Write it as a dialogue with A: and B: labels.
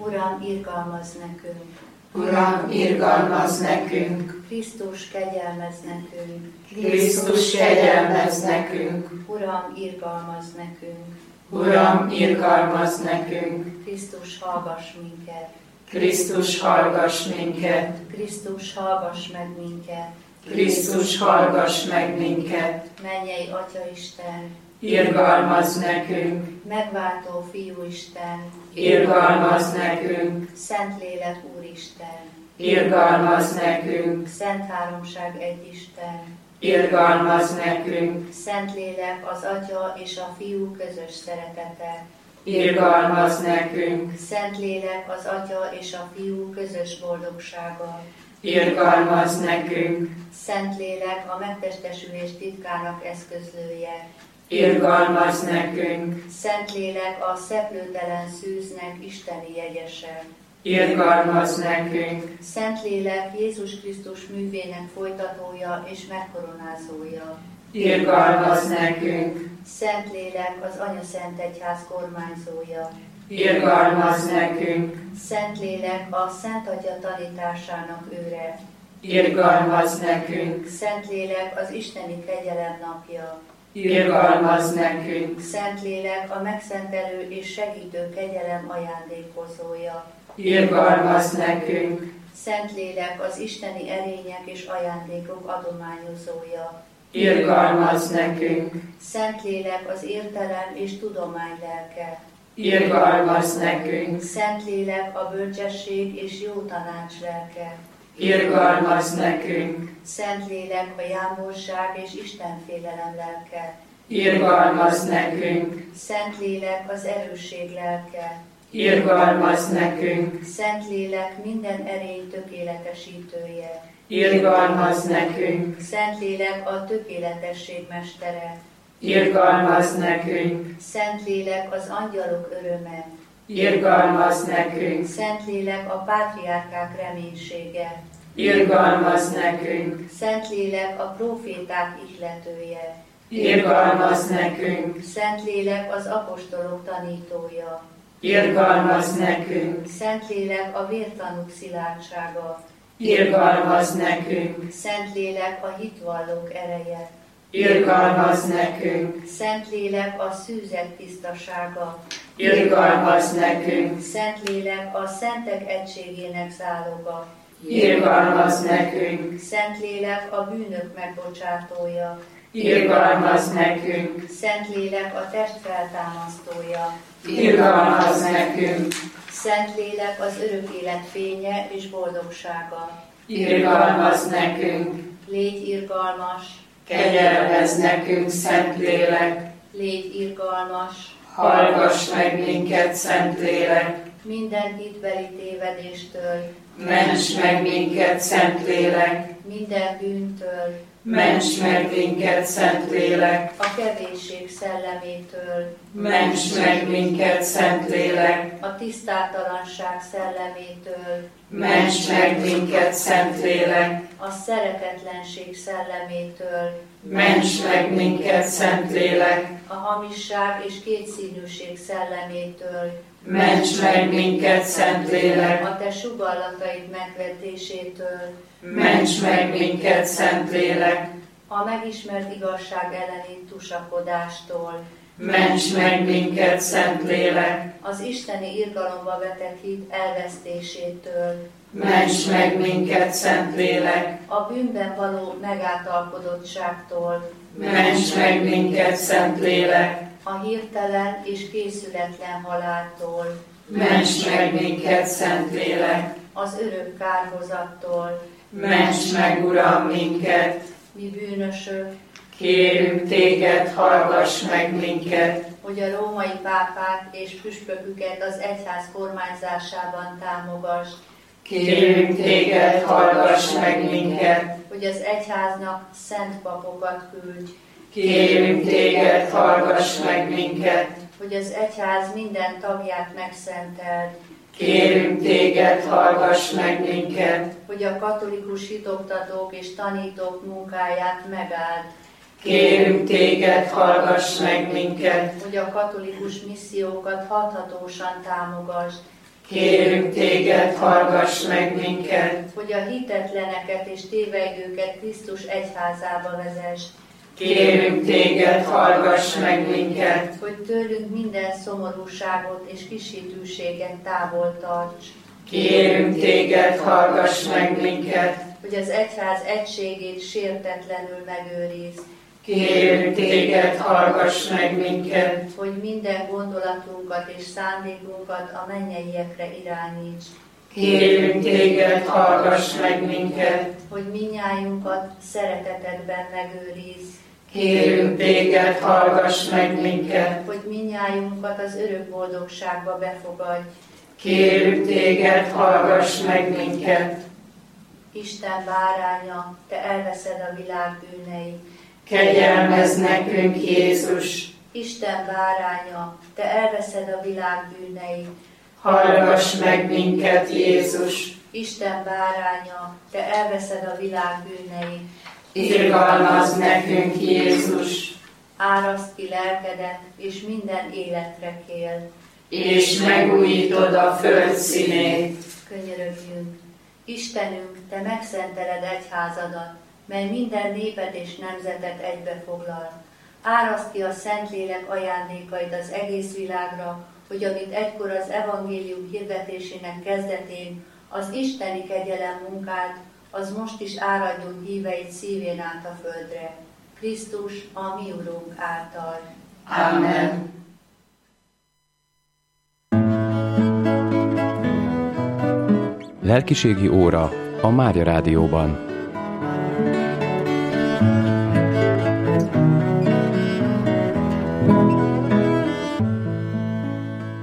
A: Uram, irgalmazz nekünk!
B: Uram, irgalmazz nekünk!
A: Krisztus, kegyelmezz nekünk!
B: Krisztus, kegyelmezz nekünk!
A: Uram, irgalmazz nekünk!
B: Uram, irgalmazz nekünk!
A: Krisztus, hallgass minket!
B: Krisztus, hallgass minket!
A: Krisztus, hallgass meg minket!
B: Krisztus, hallgass meg minket!
A: Mennyei Atyaisten!
B: Irgalmazz nekünk!
A: Megváltó Fiúisten!
B: Irgalmazz nekünk!
A: Szentlélek Úristen!
B: Irgalmazz nekünk!
A: Szent Háromság Egyisten!
B: Irgalmazz nekünk!
A: Szentlélek az Atya és a Fiú közös szeretete!
B: Irgalmazz nekünk!
A: Szentlélek az Atya és a Fiú közös boldogsága!
B: Irgalmazz nekünk!
A: Szentlélek a megtestesülés titkának eszközlője!
B: Irgalmazz nekünk!
A: Szentlélek a szeplőtelen szűznek isteni jegyese!
B: Irgalmazz nekünk!
A: Szentlélek Jézus Krisztus művének folytatója és megkoronázója!
B: Irgalmazz nekünk!
A: Szentlélek az Anya-Szent Egyház kormányzója!
B: Irgalmazz nekünk!
A: Szentlélek a Szent Atya tanításának őre!
B: Irgalmazz nekünk!
A: Szentlélek az isteni kegyelem napja!
B: Irgalmazz nekünk!
A: Szentlélek a megszentelő és segítő kegyelem ajándékozója!
B: Irgalmazz nekünk!
A: Szentlélek az isteni erények és ajándékok adományozója!
B: Irgalmazz nekünk!
A: Szentlélek az értelem és tudomány lelke!
B: Irgalmazz nekünk!
A: Szentlélek a bölcsesség és jó tanács lelke!
B: Irgalmazz nekünk!
A: Szentlélek a jámborság és istenfélelem lelke!
B: Irgalmazz nekünk!
A: Szentlélek az erősség lelke!
B: Irgalmazz nekünk!
A: Szentlélek minden erény tökéletesítője!
B: Irgalmazz nekünk!
A: Szentlélek a tökéletesség mestere!
B: Irgalmazz nekünk!
A: Szentlélek az angyalok öröme!
B: Irgalmazz nekünk!
A: Szentlélek a pátriárkák reménysége!
B: Irgalmazz nekünk!
A: Szentlélek a próféták ihletője!
B: Irgalmazz nekünk!
A: Szentlélek az apostolok tanítója!
B: Irgalmazz nekünk!
A: Szentlélek a vértanúk szilárdsága!
B: Irgalmazz nekünk!
A: Szentlélek a hitvallók ereje!
B: Irgalmazz nekünk!
A: Szentlélek a szűzek tisztasága!
B: Irgalmazz nekünk!
A: Szentlélek a szentek egységének záloga!
B: Irgalmazz nekünk!
A: Szentlélek a bűnök megbocsátója!
B: Irgalmazz nekünk!
A: Szentlélek a test feltámasztója!
B: Irgalmazz nekünk!
A: Szentlélek az örök élet fénye és boldogsága!
B: Irgalmazz nekünk!
A: Légy irgalmas!
B: Kegyelmezz nekünk, Szentlélek!
A: Légy irgalmas!
B: Hallgass meg minket, Szentlélek!
A: Minden hitbeli tévedéstől!
B: Ments meg minket, Szentlélek!
A: Minden bűntől!
B: Ments meg minket, Szentlélek!
A: A kevésség szellemétől!
B: Ments meg minket, Szentlélek!
A: A tisztátalanság szellemétől!
B: Ments meg minket, Szentlélek!
A: A szeretetlenség szellemétől!
B: Ments meg minket, Szentlélek!
A: A hamisság és kétszínűség szellemétől!
B: Ments meg minket, Szentlélek!
A: A te sugallataid megvetésétől!
B: Ments meg minket, Szentlélek!
A: A megismert igazság elleni tusakodástól!
B: Ments meg minket, Szentlélek!
A: Az isteni irgalomba vetett hit elvesztésétől!
B: Ments meg minket, Szentlélek!
A: A bűnben való megátalkodottságtól!
B: Ments meg minket, Szentlélek!
A: A hirtelen és készületlen haláltól!
B: Ments meg minket, Szentlélek!
A: Az örök kárhozattól!
B: Ments meg, Uram, minket!
A: Mi bűnösök,
B: Kérünk téged, hallgass meg minket!
A: hogy a római pápát és püspöküket az egyház kormányzásában támogass,
B: Kérünk téged, hallgass meg minket!
A: hogy az egyháznak szent papokat küldj,
B: Kérünk téged, hallgass meg minket!
A: hogy az egyház minden tagját megszenteld,
B: Kérünk téged, hallgass meg minket!
A: hogy a katolikus hitoktatók és tanítók munkáját megáld,
B: Kérünk téged, hallgass meg minket!
A: hogy a katolikus missziókat hathatósan támogasd,
B: Kérünk téged, hallgass meg minket.
A: Hogy a hitetleneket és tévegőket Krisztus egyházába vezess.
B: Kérünk téged, hallgass meg minket.
A: Hogy tőlünk minden szomorúságot és kisítőséget távol tarts.
B: Kérünk téged, hallgass meg minket.
A: Hogy az egyház egységét sértetlenül megőrizd.
B: Kérünk téged, hallgass meg minket.
A: Hogy minden gondolatunkat és szándékunkat a mennyeiekre irányíts.
B: Kérünk téged, hallgass meg minket.
A: Hogy minnyájunkat szeretetedben megőrizd.
B: Kérünk téged, hallgass meg minket.
A: Hogy minnyájunkat az örök boldogságba befogadj.
B: Kérünk téged, hallgass meg minket.
A: Isten báránya, te elveszed a világ bűneit.
B: Kegyelmezz nekünk, Jézus.
A: Isten báránya, te elveszed a világ bűneit.
B: Hallgass meg minket, Jézus.
A: Isten báránya, te elveszed a világ bűneit.
B: Irgalmazz nekünk, Jézus.
A: Áraszd ki lelkedet, és minden életre kéld.
B: És megújítod a föld színét.
A: Könyörögjünk. Istenünk, te megszenteled egyházadat, mely minden népet és nemzetet egybefoglal. Áraszd ki a Szentlélek ajándékait az egész világra, hogy amit egykor az evangélium hirdetésének kezdetén az isteni kegyelem munkált, az most is áradjon híveit szívén át a földre. Krisztus, a mi Urunk által.
B: Amen.
C: Lelkiségi óra a Mária Rádióban.